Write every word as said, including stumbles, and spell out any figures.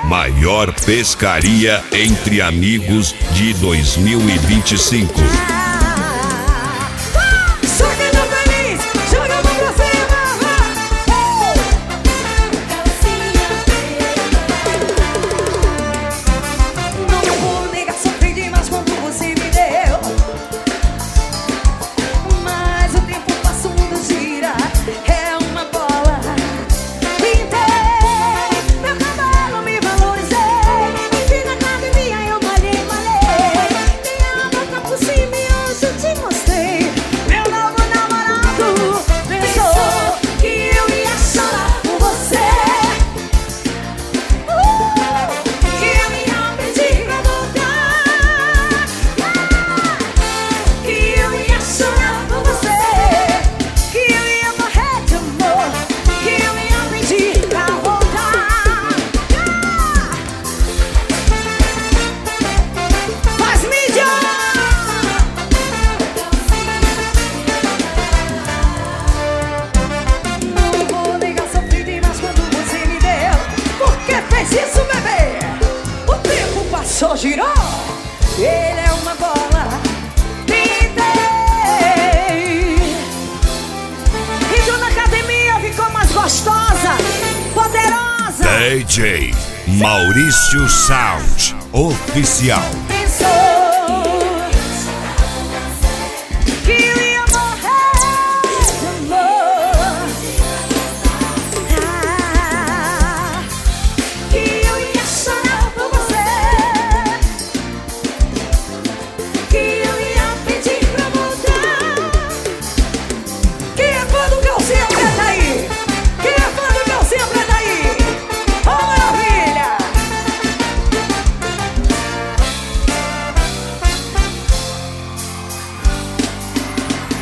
Maior pescaria entre amigos de dois mil e vinte e cinco. Só girou, ele é uma bola. Pintei. Entrou na academia, ficou mais gostosa, poderosa. D J Maurício Sound Oficial.